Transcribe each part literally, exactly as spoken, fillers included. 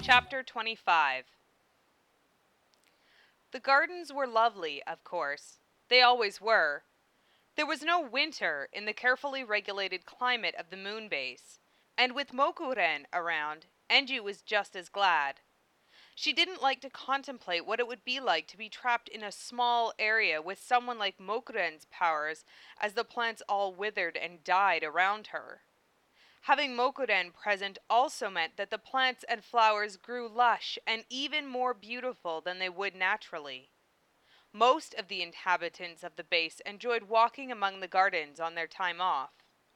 Chapter twenty-five. The gardens were lovely, of course. They always were. There was no winter in the carefully regulated climate of the moon base, and with Mokuren around, Enju was just as glad. She didn't like to contemplate what it would be like to be trapped in a small area with someone like Mokuren's powers as the plants all withered and died around her. Having Mokuren present also meant that the plants and flowers grew lush and even more beautiful than they would naturally. Most of the inhabitants of the base enjoyed walking among the gardens on their time off.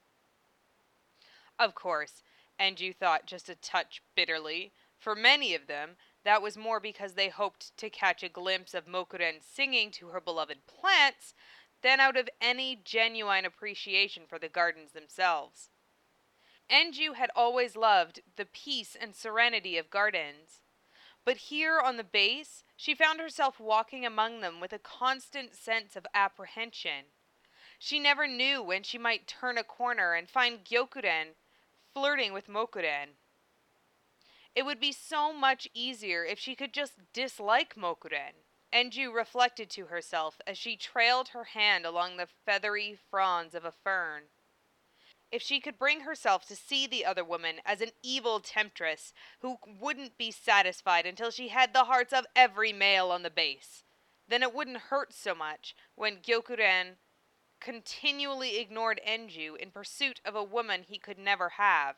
Of course, Enju thought just a touch bitterly, for many of them, that was more because they hoped to catch a glimpse of Mokuren singing to her beloved plants than out of any genuine appreciation for the gardens themselves. Enju had always loved the peace and serenity of gardens, but here on the base, she found herself walking among them with a constant sense of apprehension. She never knew when she might turn a corner and find Gyokuren flirting with Mokuren. It would be so much easier if she could just dislike Mokuren, Enju reflected to herself as she trailed her hand along the feathery fronds of a fern. If she could bring herself to see the other woman as an evil temptress who wouldn't be satisfied until she had the hearts of every male on the base, then it wouldn't hurt so much when Gyokuren continually ignored Enju in pursuit of a woman he could never have.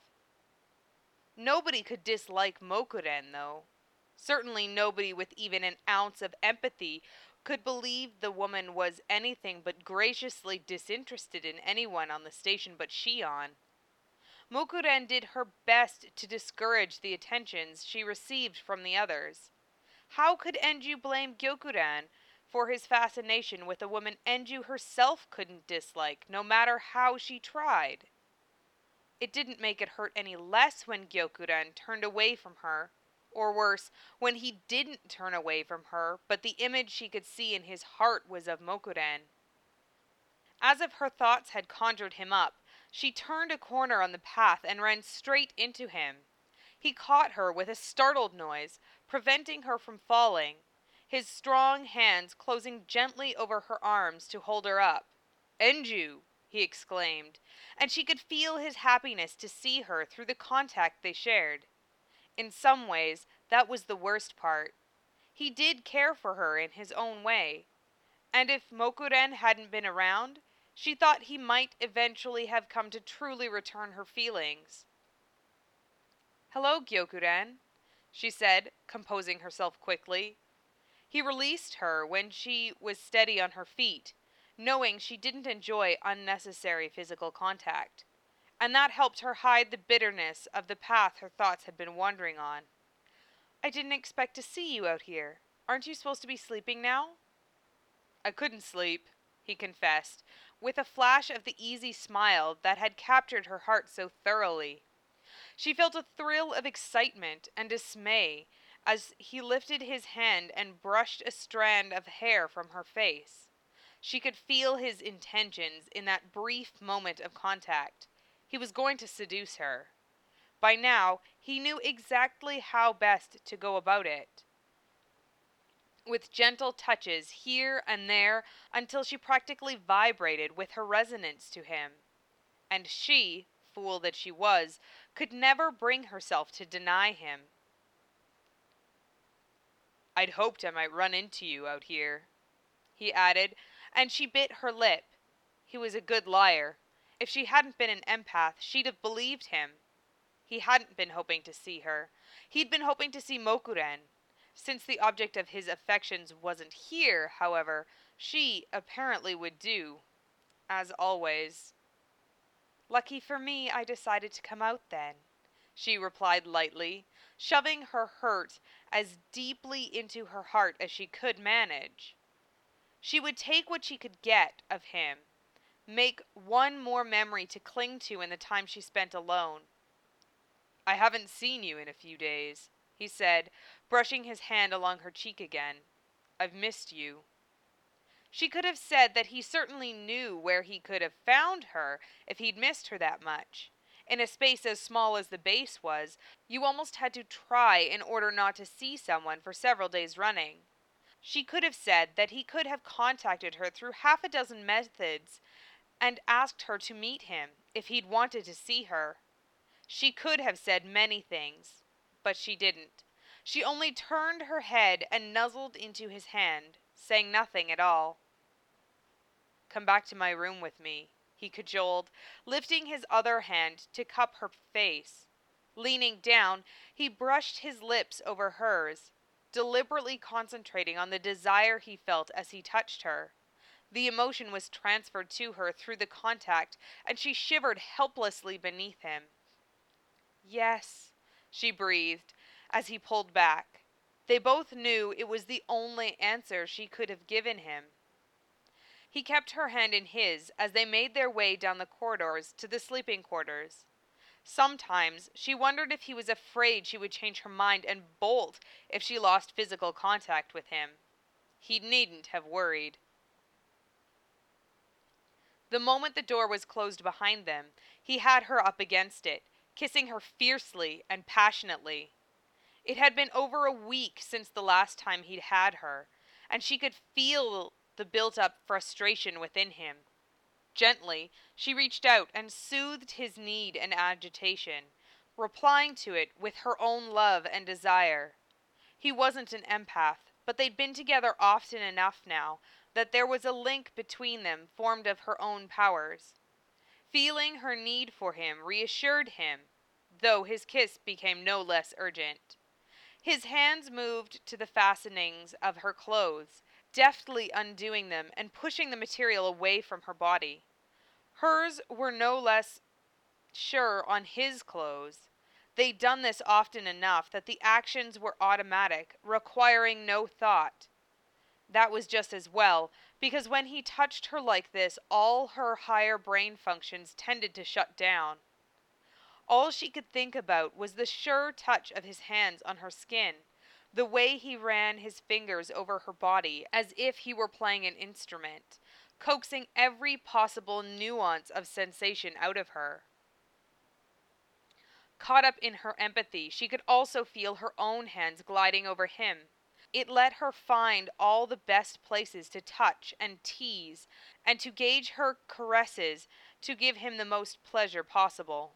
Nobody could dislike Mokuren, though. Certainly nobody with even an ounce of empathy could believe the woman was anything but graciously disinterested in anyone on the station but Shion. Mokuren did her best to discourage the attentions she received from the others. How could Enju blame Gyokuren for his fascination with a woman Enju herself couldn't dislike, no matter how she tried? It didn't make it hurt any less when Gyokuren turned away from her. Or worse, when he didn't turn away from her, but the image she could see in his heart was of Mokuren. As if her thoughts had conjured him up, she turned a corner on the path and ran straight into him. He caught her with a startled noise, preventing her from falling, his strong hands closing gently over her arms to hold her up. "Enju!" he exclaimed, and she could feel his happiness to see her through the contact they shared. In some ways, that was the worst part. He did care for her in his own way. And if Mokuren hadn't been around, she thought he might eventually have come to truly return her feelings. "Hello, Gyokuren," she said, composing herself quickly. He released her when she was steady on her feet, knowing she didn't enjoy unnecessary physical contact. And that helped her hide the bitterness of the path her thoughts had been wandering on. "I didn't expect to see you out here. Aren't you supposed to be sleeping now?" "I couldn't sleep," he confessed, with a flash of the easy smile that had captured her heart so thoroughly. She felt a thrill of excitement and dismay as he lifted his hand and brushed a strand of hair from her face. She could feel his intentions in that brief moment of contact. He was going to seduce her. By now, he knew exactly how best to go about it. With gentle touches here and there until she practically vibrated with her resonance to him. And she, fool that she was, could never bring herself to deny him. "I'd hoped I might run into you out here," he added, and she bit her lip. He was a good liar. If she hadn't been an empath, she'd have believed him. He hadn't been hoping to see her. He'd been hoping to see Mokuren. Since the object of his affections wasn't here, however, she apparently would do. As always. "Lucky for me, I decided to come out then," she replied lightly, shoving her hurt as deeply into her heart as she could manage. She would take what she could get of him, make one more memory to cling to in the time she spent alone. "I haven't seen you in a few days," he said, brushing his hand along her cheek again. "I've missed you." She could have said that he certainly knew where he could have found her if he'd missed her that much. In a space as small as the base was, you almost had to try in order not to see someone for several days running. She could have said that he could have contacted her through half a dozen methods and asked her to meet him if he'd wanted to see her. She could have said many things, but she didn't. She only turned her head and nuzzled into his hand, saying nothing at all. "Come back to my room with me," he cajoled, lifting his other hand to cup her face. Leaning down, he brushed his lips over hers, deliberately concentrating on the desire he felt as he touched her. The emotion was transferred to her through the contact, and she shivered helplessly beneath him. "Yes," she breathed, as he pulled back. They both knew it was the only answer she could have given him. He kept her hand in his as they made their way down the corridors to the sleeping quarters. Sometimes she wondered if he was afraid she would change her mind and bolt if she lost physical contact with him. He needn't have worried. The moment the door was closed behind them, he had her up against it, kissing her fiercely and passionately. It had been over a week since the last time he'd had her, and she could feel the built-up frustration within him. Gently, she reached out and soothed his need and agitation, replying to it with her own love and desire. He wasn't an empath, but they'd been together often enough now that there was a link between them formed of her own powers. Feeling her need for him reassured him, though his kiss became no less urgent. His hands moved to the fastenings of her clothes, deftly undoing them and pushing the material away from her body. Hers were no less sure on his clothes. They'd done this often enough that the actions were automatic, requiring no thought. That was just as well, because when he touched her like this, all her higher brain functions tended to shut down. All she could think about was the sure touch of his hands on her skin, the way he ran his fingers over her body as if he were playing an instrument, coaxing every possible nuance of sensation out of her. Caught up in her empathy, she could also feel her own hands gliding over him. It let her find all the best places to touch and tease, and to gauge her caresses to give him the most pleasure possible.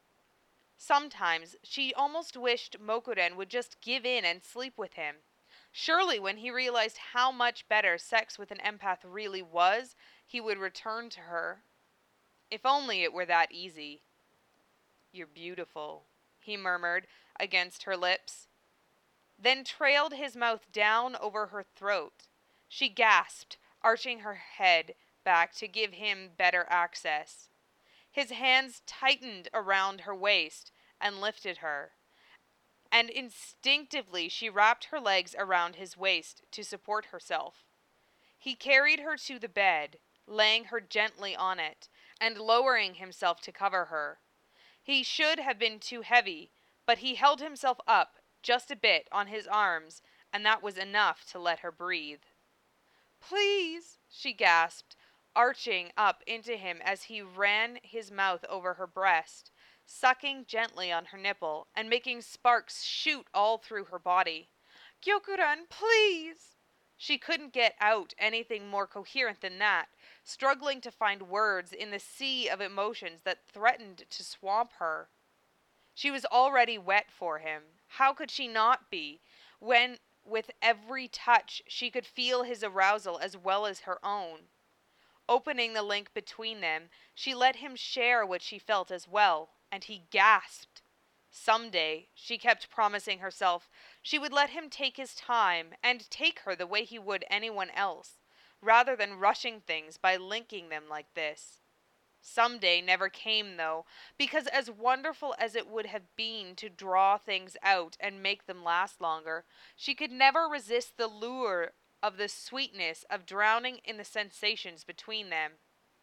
Sometimes she almost wished Mokuren would just give in and sleep with him. Surely when he realized how much better sex with an empath really was, he would return to her. If only it were that easy. "You're beautiful," he murmured against her lips, then trailed his mouth down over her throat. She gasped, arching her head back to give him better access. His hands tightened around her waist and lifted her, and instinctively she wrapped her legs around his waist to support herself. He carried her to the bed, laying her gently on it, and lowering himself to cover her. He should have been too heavy, but he held himself up just a bit on his arms, and that was enough to let her breathe. "Please," she gasped, arching up into him as he ran his mouth over her breast, sucking gently on her nipple and making sparks shoot all through her body. "Gyokuran, please!" She couldn't get out anything more coherent than that, struggling to find words in the sea of emotions that threatened to swamp her. She was already wet for him. How could she not be, when with every touch she could feel his arousal as well as her own? Opening the link between them, she let him share what she felt as well, and he gasped. Someday, she kept promising herself, she would let him take his time and take her the way he would anyone else, rather than rushing things by linking them like this. Someday never came, though, because as wonderful as it would have been to draw things out and make them last longer, she could never resist the lure of the sweetness of drowning in the sensations between them.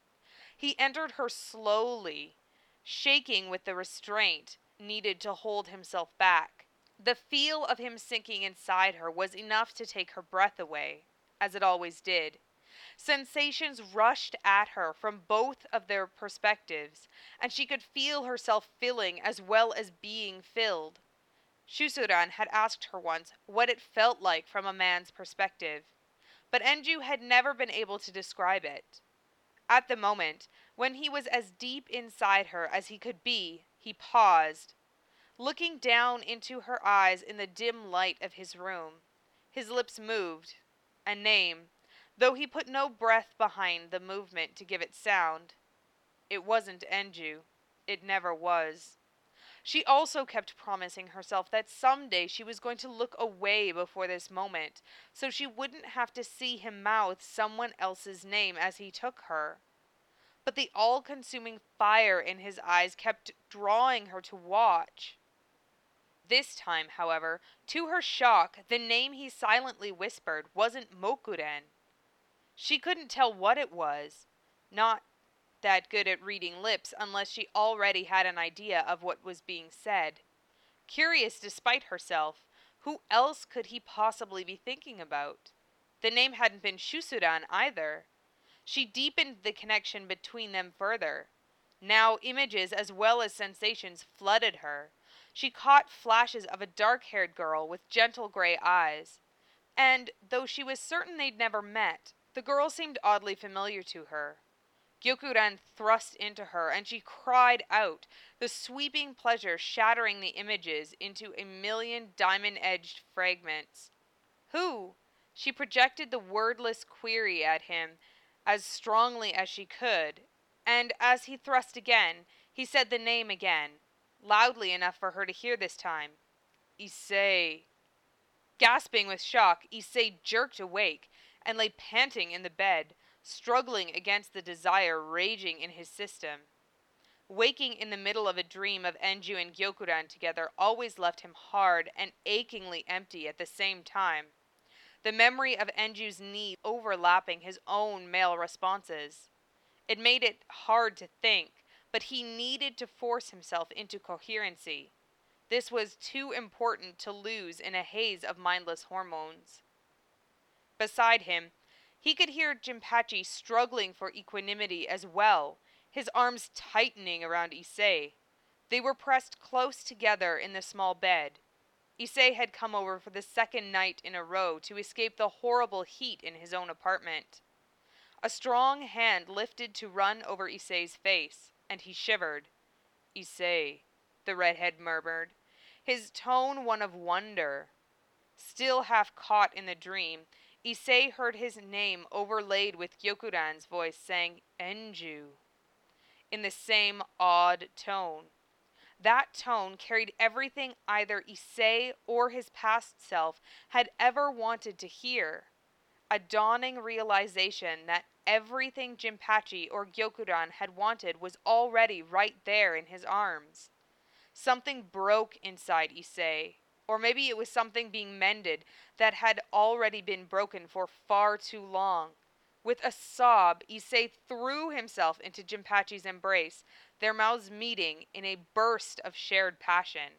He entered her slowly, shaking with the restraint needed to hold himself back. The feel of him sinking inside her was enough to take her breath away, as it always did. Sensations rushed at her from both of their perspectives, and she could feel herself filling as well as being filled. Shusuran had asked her once what it felt like from a man's perspective, but Enju had never been able to describe it. At the moment, when he was as deep inside her as he could be, he paused, looking down into her eyes in the dim light of his room. His lips moved. A name, though he put no breath behind the movement to give it sound. It wasn't Enju. It never was. She also kept promising herself that someday she was going to look away before this moment, so she wouldn't have to see him mouth someone else's name as he took her. But the all-consuming fire in his eyes kept drawing her to watch. This time, however, to her shock, the name he silently whispered wasn't Mokuren. She couldn't tell what it was. Not that good at reading lips unless she already had an idea of what was being said. Curious despite herself, who else could he possibly be thinking about? The name hadn't been Shusuran either. She deepened the connection between them further. Now images as well as sensations flooded her. She caught flashes of a dark-haired girl with gentle gray eyes. And, though she was certain they'd never met, the girl seemed oddly familiar to her. Gyokuran thrust into her, and she cried out, the sweeping pleasure shattering the images into a million diamond-edged fragments. Who? She projected the wordless query at him as strongly as she could, and as he thrust again, he said the name again, loudly enough for her to hear this time. Issei. Gasping with shock, Issei jerked awake and lay panting in the bed, struggling against the desire raging in his system. Waking in the middle of a dream of Enju and Gyokuran together always left him hard and achingly empty at the same time. The memory of Enju's need overlapping his own male responses. It made it hard to think, but he needed to force himself into coherency. This was too important to lose in a haze of mindless hormones. Beside him, he could hear Jinpachi struggling for equanimity as well, his arms tightening around Issei. They were pressed close together in the small bed. Issei had come over for the second night in a row to escape the horrible heat in his own apartment. A strong hand lifted to run over Issei's face, and he shivered. Issei, the redhead murmured, his tone one of wonder. Still half caught in the dream, Issei heard his name overlaid with Gyokuran's voice saying, Enju, in the same odd tone. That tone carried everything either Issei or his past self had ever wanted to hear. A dawning realization that everything Jinpachi or Gyokuran had wanted was already right there in his arms. Something broke inside Issei, or maybe it was something being mended that had already been broken for far too long. With a sob, Issei threw himself into Jinpachi's embrace, their mouths meeting in a burst of shared passion.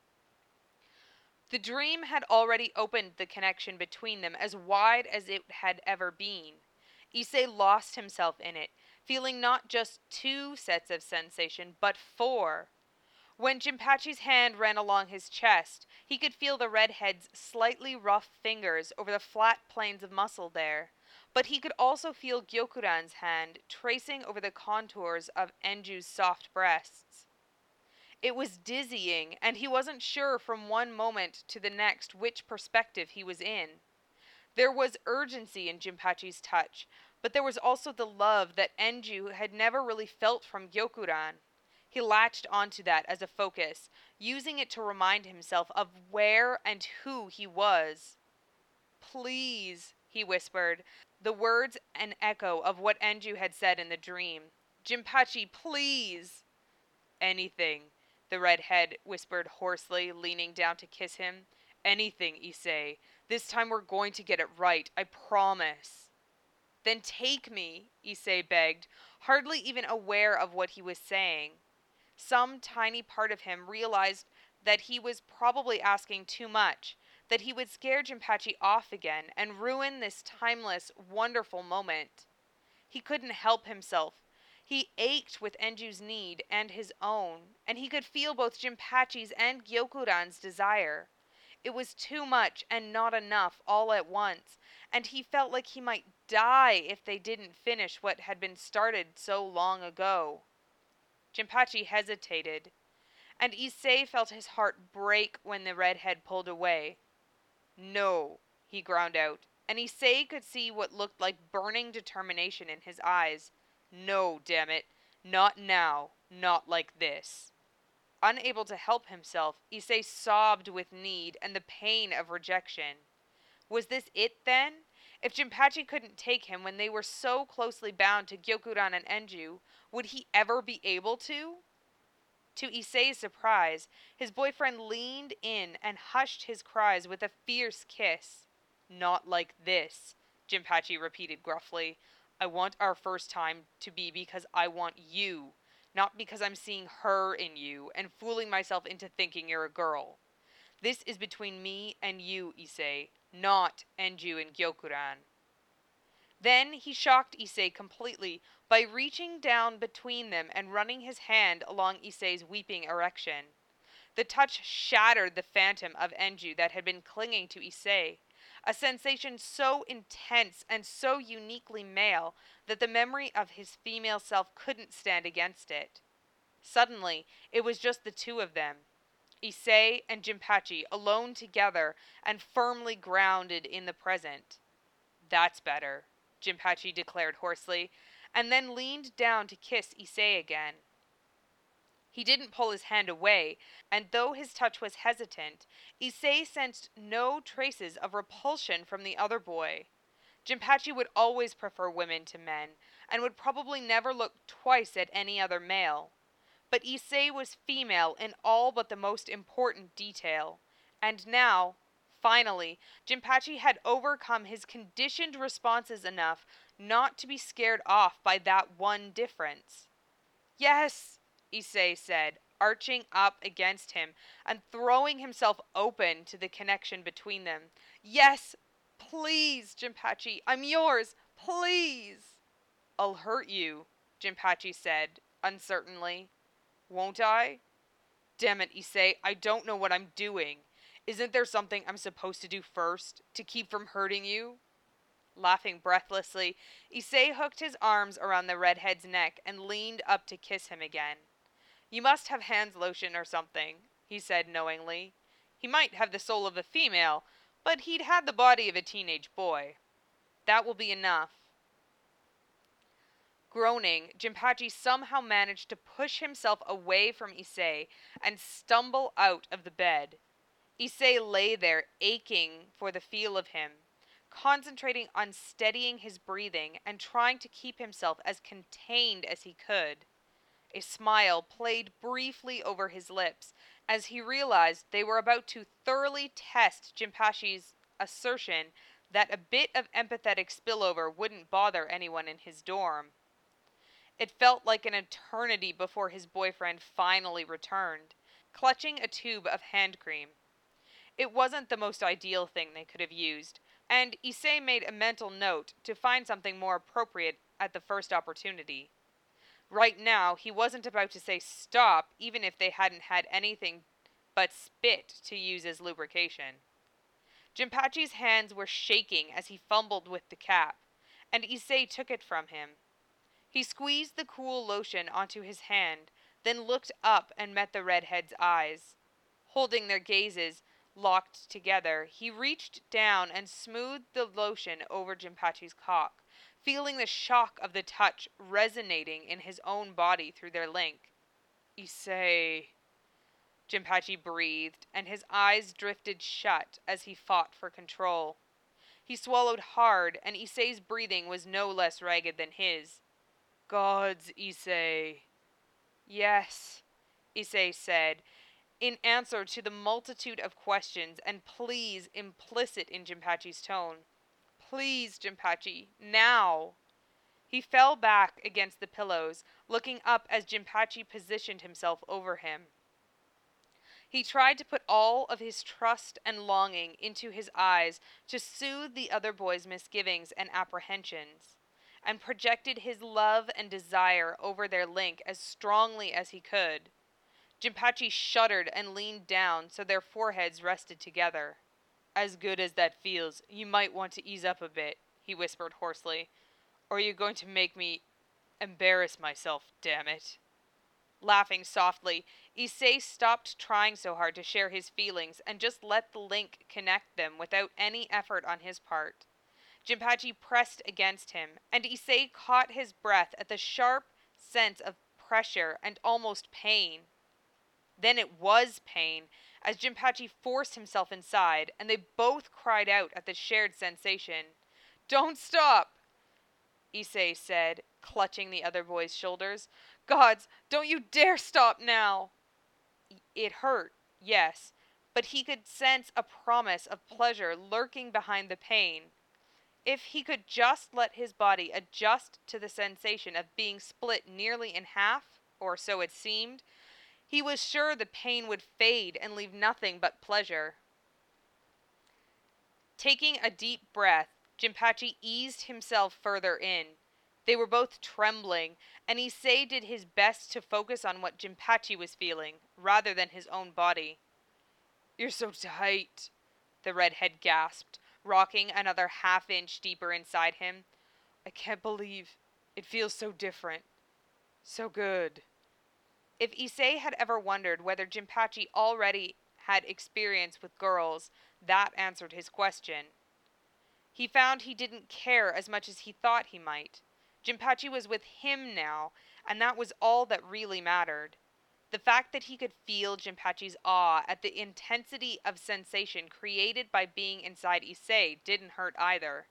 The dream had already opened the connection between them as wide as it had ever been. Issei lost himself in it, feeling not just two sets of sensation, but four. When Jinpachi's hand ran along his chest, he could feel the redhead's slightly rough fingers over the flat planes of muscle there. But he could also feel Gyokuran's hand tracing over the contours of Enju's soft breasts. It was dizzying, and he wasn't sure from one moment to the next which perspective he was in. There was urgency in Jinpachi's touch, but there was also the love that Enju had never really felt from Gyokuran. He latched onto that as a focus, using it to remind himself of where and who he was. Please, he whispered, the words an echo of what Enju had said in the dream. Jinpachi, please! Anything, the redhead whispered hoarsely, leaning down to kiss him. Anything, Issei. This time we're going to get it right, I promise. Then take me, Issei begged, hardly even aware of what he was saying. Some tiny part of him realized that he was probably asking too much, that he would scare Jinpachi off again and ruin this timeless, wonderful moment. He couldn't help himself. He ached with Enju's need and his own, and he could feel both Jinpachi's and Gyokuran's desire. It was too much and not enough all at once, and he felt like he might die if they didn't finish what had been started so long ago. Jinpachi hesitated, and Issei felt his heart break when the redhead pulled away. "No," he ground out, and Issei could see what looked like burning determination in his eyes. "No, damn it. Not now. Not like this." Unable to help himself, Issei sobbed with need and the pain of rejection. Was this it, then? If Jinpachi couldn't take him when they were so closely bound to Gyokuran and Enju, would he ever be able to? To Issei's surprise, his boyfriend leaned in and hushed his cries with a fierce kiss. "Not like this," Jinpachi repeated gruffly. "I want our first time to be because I want you, not because I'm seeing her in you and fooling myself into thinking you're a girl. This is between me and you, Issei, not Enju and Gyokuran." Then he shocked Issei completely by reaching down between them and running his hand along Issei's weeping erection. The touch shattered the phantom of Enju that had been clinging to Issei, a sensation so intense and so uniquely male that the memory of his female self couldn't stand against it. Suddenly, it was just the two of them, Issei and Jinpachi, alone together and firmly grounded in the present. "That's better," Jinpachi declared hoarsely, and then leaned down to kiss Issei again. He didn't pull his hand away, and though his touch was hesitant, Issei sensed no traces of repulsion from the other boy. Jinpachi would always prefer women to men, and would probably never look twice at any other male. But Issei was female in all but the most important detail, and now, finally, Jinpachi had overcome his conditioned responses enough not to be scared off by that one difference. "Yes," Issei said, arching up against him and throwing himself open to the connection between them. "Yes, please, Jinpachi, I'm yours, please." "I'll hurt you," Jinpachi said, uncertainly. "Won't I? Damn it, Issei, I don't know what I'm doing. Isn't there something I'm supposed to do first, to keep from hurting you?" Laughing breathlessly, Issei hooked his arms around the redhead's neck and leaned up to kiss him again. "You must have hand lotion or something," he said knowingly. He might have the soul of a female, but he'd had the body of a teenage boy. "That will be enough." Groaning, Jinpachi somehow managed to push himself away from Issei and stumble out of the bed. Issei lay there, aching for the feel of him, concentrating on steadying his breathing and trying to keep himself as contained as he could. A smile played briefly over his lips as he realized they were about to thoroughly test Jinpachi's assertion that a bit of empathetic spillover wouldn't bother anyone in his dorm. It felt like an eternity before his boyfriend finally returned, clutching a tube of hand cream. It wasn't the most ideal thing they could have used, and Issei made a mental note to find something more appropriate at the first opportunity. Right now, he wasn't about to say stop, even if they hadn't had anything but spit to use as lubrication. Jinpachi's hands were shaking as he fumbled with the cap, and Issei took it from him. He squeezed the cool lotion onto his hand, then looked up and met the redhead's eyes. Holding their gazes locked together, he reached down and smoothed the lotion over Jinpachi's cock, feeling the shock of the touch resonating in his own body through their link. "Issei," Jinpachi breathed, and his eyes drifted shut as he fought for control. He swallowed hard, and Issei's breathing was no less ragged than his. "Gods, Issei." "Yes," Issei said, in answer to the multitude of questions and pleas implicit in Jinpachi's tone. "Please, Jinpachi, now." He fell back against the pillows, looking up as Jinpachi positioned himself over him. He tried to put all of his trust and longing into his eyes to soothe the other boy's misgivings and apprehensions, and projected his love and desire over their link as strongly as he could. Jimpachi shuddered and leaned down so their foreheads rested together. "As good as that feels, you might want to ease up a bit," he whispered hoarsely. "Or you're going to make me embarrass myself, damn it." Laughing softly, Issei stopped trying so hard to share his feelings and just let the link connect them without any effort on his part. Jimpachi pressed against him, and Issei caught his breath at the sharp sense of pressure and almost pain. Then it was pain, as Jimpachi forced himself inside, and they both cried out at the shared sensation. "Don't stop!" Issei said, clutching the other boy's shoulders. "Gods, don't you dare stop now!" It hurt, yes, but he could sense a promise of pleasure lurking behind the pain. If he could just let his body adjust to the sensation of being split nearly in half, or so it seemed, he was sure the pain would fade and leave nothing but pleasure. Taking a deep breath, Jimpachi eased himself further in. They were both trembling, and Issei did his best to focus on what Jimpachi was feeling, rather than his own body. "You're so tight," the redhead gasped, rocking another half inch deeper inside him. "I can't believe it feels so different. So good." If Issei had ever wondered whether Jimpachi already had experience with girls, that answered his question. He found he didn't care as much as he thought he might. Jimpachi was with him now, and that was all that really mattered. The fact that he could feel Jimpachi's awe at the intensity of sensation created by being inside Issei didn't hurt either.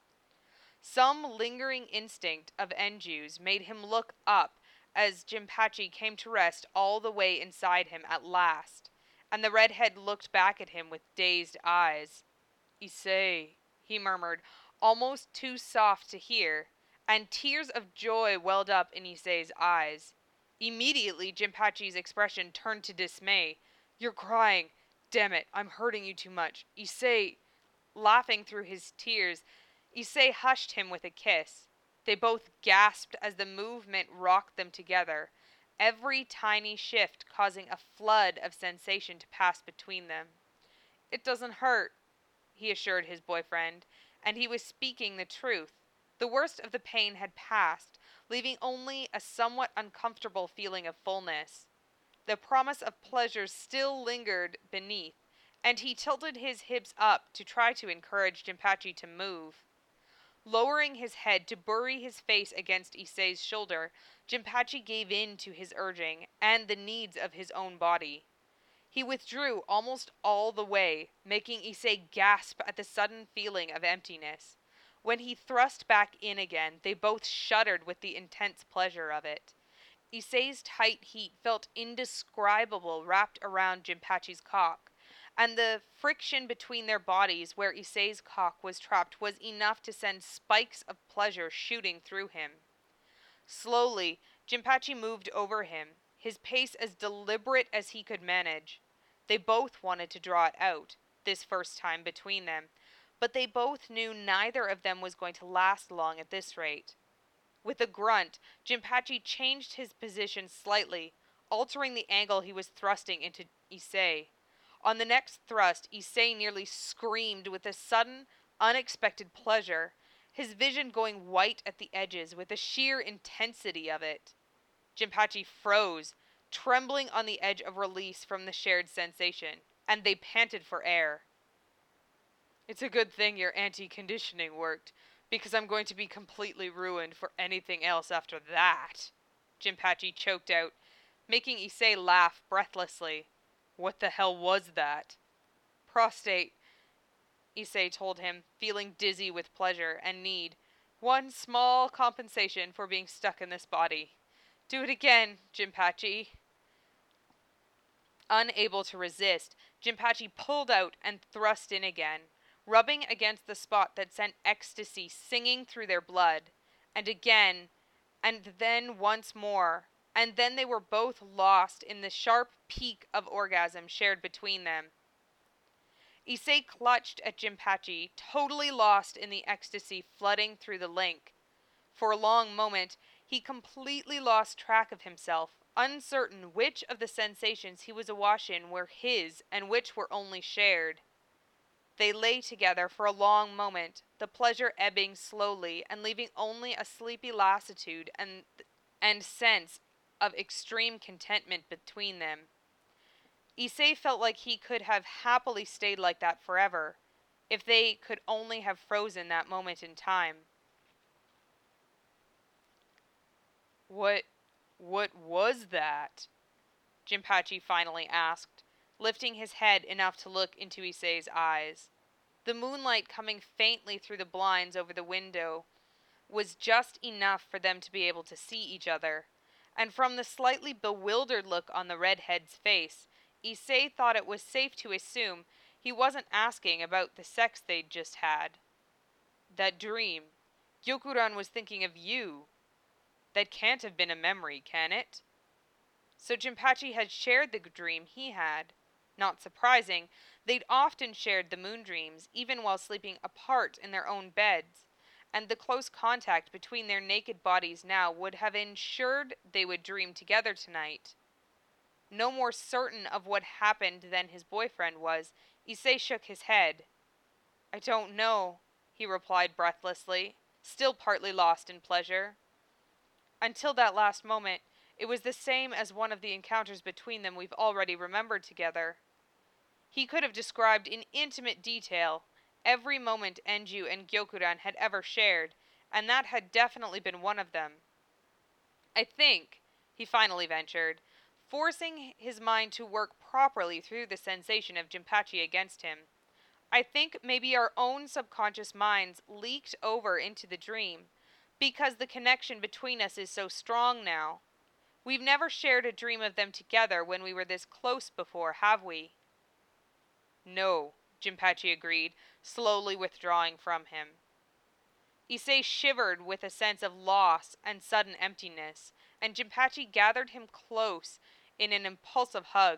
Some lingering instinct of Enju's made him look up as Jimpachi came to rest all the way inside him at last, and the redhead looked back at him with dazed eyes. "Issei," he murmured, almost too soft to hear, and tears of joy welled up in Issei's eyes. Immediately, Jimpachi's expression turned to dismay. "You're crying! Damn it, I'm hurting you too much. Issei!" Laughing through his tears, Issei hushed him with a kiss. They both gasped as the movement rocked them together, every tiny shift causing a flood of sensation to pass between them. "It doesn't hurt," he assured his boyfriend, and he was speaking the truth. The worst of the pain had passed, leaving only a somewhat uncomfortable feeling of fullness. The promise of pleasure still lingered beneath, and he tilted his hips up to try to encourage Jimpachi to move. Lowering his head to bury his face against Issei's shoulder, Jimpachi gave in to his urging and the needs of his own body. He withdrew almost all the way, making Issei gasp at the sudden feeling of emptiness. When he thrust back in again, they both shuddered with the intense pleasure of it. Issei's tight heat felt indescribable wrapped around Jimpachi's cock, and the friction between their bodies where Issei's cock was trapped was enough to send spikes of pleasure shooting through him. Slowly, Jimpachi moved over him, his pace as deliberate as he could manage. They both wanted to draw it out, this first time between them, but they both knew neither of them was going to last long at this rate. With a grunt, Jimpachi changed his position slightly, altering the angle he was thrusting into Issei. On the next thrust, Issei nearly screamed with a sudden, unexpected pleasure, his vision going white at the edges with the sheer intensity of it. Jimpachi froze, trembling on the edge of release from the shared sensation, and they panted for air. "It's a good thing your anti-conditioning worked, because I'm going to be completely ruined for anything else after that," Jimpachi choked out, making Issei laugh breathlessly. "What the hell was that?" "Prostate," Issei told him, feeling dizzy with pleasure and need. "One small compensation for being stuck in this body. Do it again, Jimpachi." Unable to resist, Jimpachi pulled out and thrust in again, rubbing against the spot that sent ecstasy singing through their blood, and again, and then once more, and then they were both lost in the sharp peak of orgasm shared between them. Issei clutched at Jinpachi, totally lost in the ecstasy flooding through the link. For a long moment, he completely lost track of himself, uncertain which of the sensations he was awash in were his and which were only shared. They lay together for a long moment, the pleasure ebbing slowly and leaving only a sleepy lassitude and, and sense of extreme contentment between them. Issei felt like he could have happily stayed like that forever, if they could only have frozen that moment in time. What, what was that? Jinpachi finally asked, lifting his head enough to look into Issei's eyes. The moonlight coming faintly through the blinds over the window was just enough for them to be able to see each other, and from the slightly bewildered look on the redhead's face, Issei thought it was safe to assume he wasn't asking about the sex they'd just had. That dream. Gyokuran was thinking of you. That can't have been a memory, can it? So Jinpachi had shared the dream he had. Not surprising, they'd often shared the moon dreams, even while sleeping apart in their own beds, and the close contact between their naked bodies now would have ensured they would dream together tonight. No more certain of what happened than his boyfriend was, Issei shook his head. I don't know, he replied breathlessly, still partly lost in pleasure. Until that last moment, it was the same as one of the encounters between them we've already remembered together. He could have described in intimate detail every moment Enju and Gyokuran had ever shared, and that had definitely been one of them. I think, he finally ventured, forcing his mind to work properly through the sensation of Jinpachi against him. I think maybe our own subconscious minds leaked over into the dream, because the connection between us is so strong now. We've never shared a dream of them together when we were this close before, have we? No, Jinpachi agreed, slowly withdrawing from him. Issei shivered with a sense of loss and sudden emptiness, and Jinpachi gathered him close in an impulsive hug.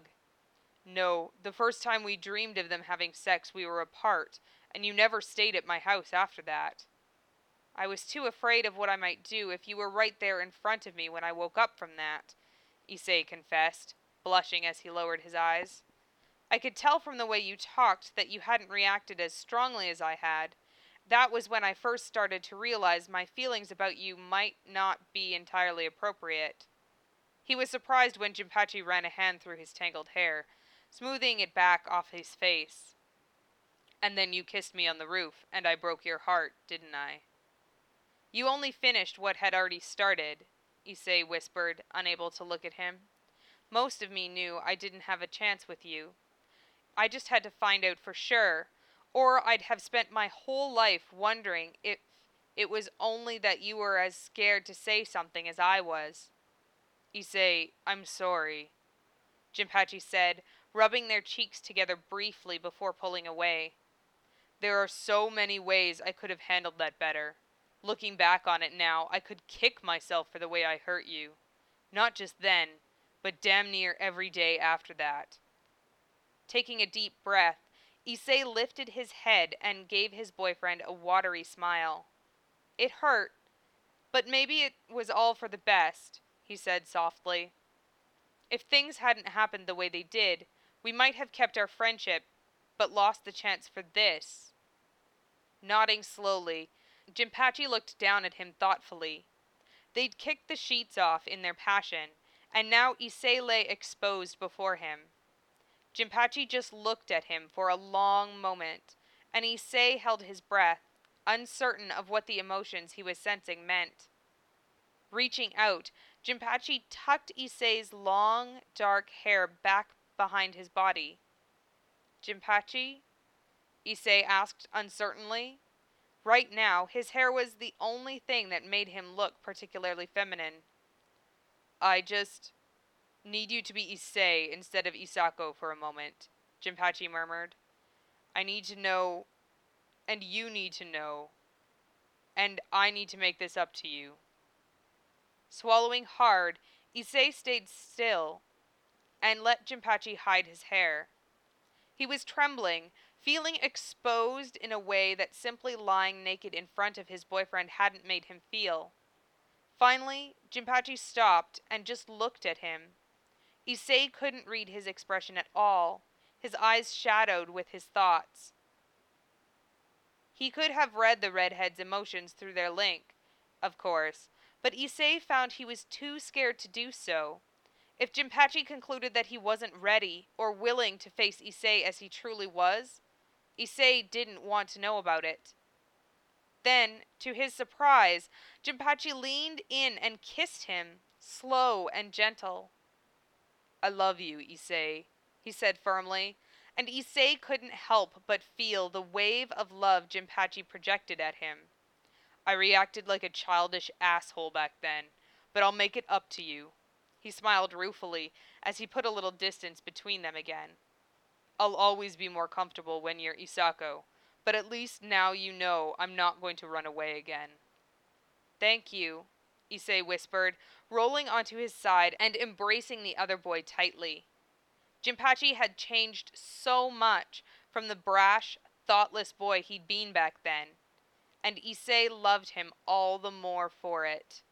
No, the first time we dreamed of them having sex we were apart, and you never stayed at my house after that. I was too afraid of what I might do if you were right there in front of me when I woke up from that, Issei confessed, blushing as he lowered his eyes. I could tell from the way you talked that you hadn't reacted as strongly as I had. That was when I first started to realize my feelings about you might not be entirely appropriate. He was surprised when Jinpachi ran a hand through his tangled hair, smoothing it back off his face. And then you kissed me on the roof, and I broke your heart, didn't I? You only finished what had already started, Issei whispered, unable to look at him. Most of me knew I didn't have a chance with you. I just had to find out for sure, or I'd have spent my whole life wondering if it was only that you were as scared to say something as I was. Issei, I'm sorry, Jinpachi said, rubbing their cheeks together briefly before pulling away. There are so many ways I could have handled that better. Looking back on it now, I could kick myself for the way I hurt you. Not just then, but damn near every day after that. Taking a deep breath, Issei lifted his head and gave his boyfriend a watery smile. It hurt, but maybe it was all for the best, he said softly. If things hadn't happened the way they did, we might have kept our friendship, but lost the chance for this. Nodding slowly, Jinpachi looked down at him thoughtfully. They'd kicked the sheets off in their passion, and now Issei lay exposed before him. Jinpachi just looked at him for a long moment, and Issei held his breath, uncertain of what the emotions he was sensing meant. Reaching out, Jinpachi tucked Issei's long, dark hair back behind his body. Jinpachi? Issei asked uncertainly. Right now, his hair was the only thing that made him look particularly feminine. I just need you to be Issei instead of Isako for a moment, Jinpachi murmured. I need to know, and you need to know, and I need to make this up to you. Swallowing hard, Issei stayed still and let Jinpachi hide his hair. He was trembling, feeling exposed in a way that simply lying naked in front of his boyfriend hadn't made him feel. Finally, Jinpachi stopped and just looked at him. Issei couldn't read his expression at all, his eyes shadowed with his thoughts. He could have read the redhead's emotions through their link, of course, but Issei found he was too scared to do so. If Jinpachi concluded that he wasn't ready or willing to face Issei as he truly was, Issei didn't want to know about it. Then, to his surprise, Jinpachi leaned in and kissed him, slow and gentle. "I love you, Issei," he said firmly, and Issei couldn't help but feel the wave of love Jinpachi projected at him. "I reacted like a childish asshole back then, but I'll make it up to you." He smiled ruefully as he put a little distance between them again. "I'll always be more comfortable when you're Isako, but at least now you know I'm not going to run away again." "Thank you," Issei whispered, rolling onto his side and embracing the other boy tightly. Jinpachi had changed so much from the brash, thoughtless boy he'd been back then, and Issei loved him all the more for it.